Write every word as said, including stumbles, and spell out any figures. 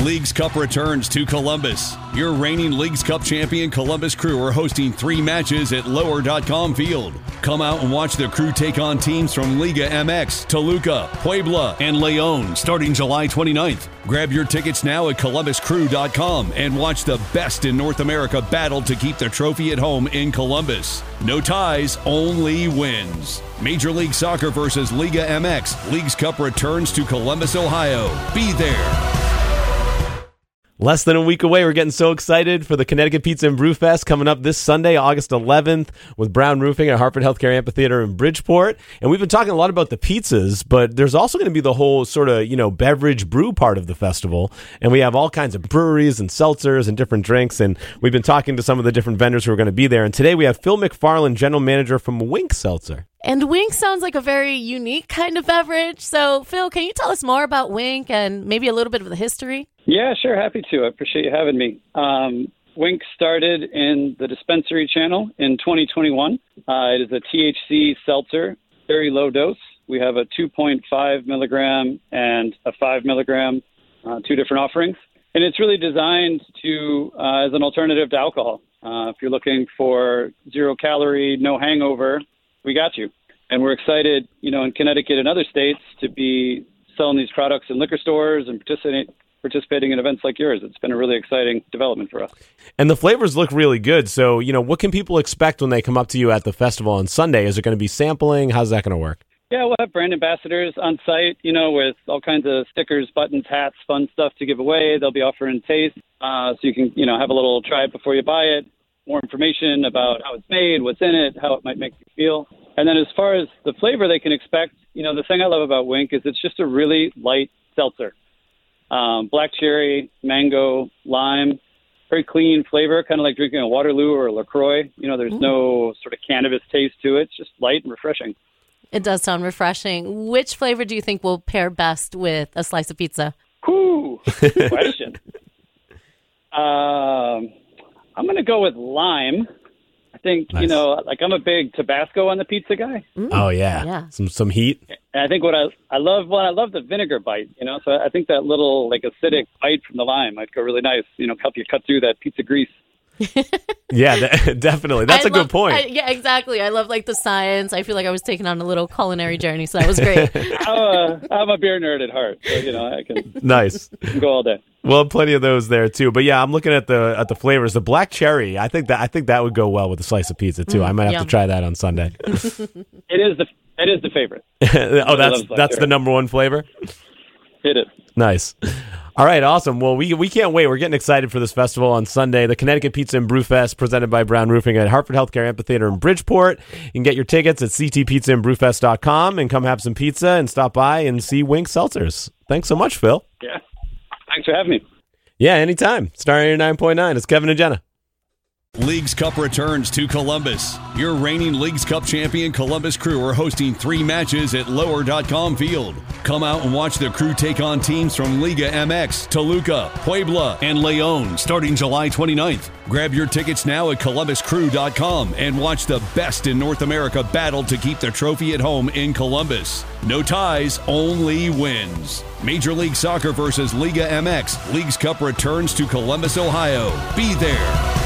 Leagues Cup returns to Columbus. Your reigning Leagues Cup champion Columbus Crew are hosting three matches at lower dot com Field. Come out and watch the Crew take on teams from Liga M X, Toluca, Puebla, and León starting July twenty-ninth. Grab your tickets now at columbus crew dot com and watch the best in North America battle to keep the trophy at home in Columbus. No ties, only wins. Major League Soccer versus Liga M X. Leagues Cup returns to Columbus, Ohio. Be there. Less than a week away. We're getting so excited for the Connecticut Pizza and Brew Fest coming up this Sunday, August eleventh, with Brown Roofing at Hartford Healthcare Amphitheater in Bridgeport. And we've been talking a lot about the pizzas, but there's also going to be the whole sort of, you know, beverage brew part of the festival. And we have all kinds of breweries and seltzers and different drinks. And we've been talking to some of the different vendors who are going to be there. And today we have Phil McFarland, General Manager from Wink Seltzer. And Wink sounds like a very unique kind of beverage. So, Phil, can you tell us more about Wink and maybe a little bit of the history? Yeah, sure. Happy to. I appreciate you having me. Um, Wink started in the dispensary channel in twenty twenty-one. Uh, it is a T H C seltzer, very low dose. We have a two point five milligram and a five milligram, uh, two different offerings. And it's really designed to uh, as an alternative to alcohol. Uh, if you're looking for zero calorie, no hangover, we got you. And we're excited, you know, in Connecticut and other states to be selling these products in liquor stores and participating participating in events like yours. It's been a really exciting development for us. And the flavors look really good. So, you know, what can people expect when they come up to you at the festival on Sunday? Is it going to be sampling? How's that going to work? Yeah, we'll have brand ambassadors on site, you know, with all kinds of stickers, buttons, hats, fun stuff to give away. They'll be offering taste, uh, so you can, you know, have a little try it before you buy it. More information about how it's made, what's in it, how it might make you feel. And then as far as the flavor they can expect, you know, the thing I love about Wink is it's just a really light seltzer. Um, black cherry, mango, lime, very clean flavor, kind of like drinking a Waterloo or a LaCroix. You know, there's mm. no sort of cannabis taste to it. It's just light and refreshing. It does sound refreshing. Which flavor do you think will pair best with a slice of pizza? Ooh, good question. um, I'm going to go with lime. I think, nice. You know, like I'm a big Tabasco on the pizza guy. Mm. Oh, yeah. yeah. Some some heat. And I think what I I love, well, I love the vinegar bite, you know, so I think that little like acidic bite from the lime might go really nice, you know, help you cut through that pizza grease. Yeah, th- definitely. That's I a love, good point. I, yeah, exactly. I love like the science. I feel like I was taking on a little culinary journey, so that was great. I'm, a, I'm a beer nerd at heart, so you know I can nice can go all day. Well, plenty of those there too. But yeah, I'm looking at the at the flavors. The black cherry, I think that I think that would go well with a slice of pizza too. Mm, I might have yum. to try that on Sunday. It is the it is the favorite. Oh, that's that's cherry. The number one flavor. It is. Nice. All right, awesome. Well, we we can't wait. We're getting excited for this festival on Sunday, the Connecticut Pizza and Brew Fest, presented by Brown Roofing at Hartford Healthcare Amphitheater in Bridgeport. You can get your tickets at c t pizza and brew fest dot com and come have some pizza and stop by and see Wink Seltzers. Thanks so much, Phil. Yeah, thanks for having me. Yeah, anytime. Star eighty-nine point nine. It's Kevin and Jenna. Leagues Cup returns to Columbus. Your reigning Leagues Cup champion Columbus Crew are hosting three matches at lower dot com Field. Come out and watch the Crew take on teams from Liga M X, Toluca, Puebla, and León starting July twenty-ninth. Grab your tickets now at columbus crew dot com and watch the best in North America battle to keep the trophy at home in Columbus. No ties, only wins. Major League Soccer versus Liga M X. Leagues Cup returns to Columbus, Ohio. Be there.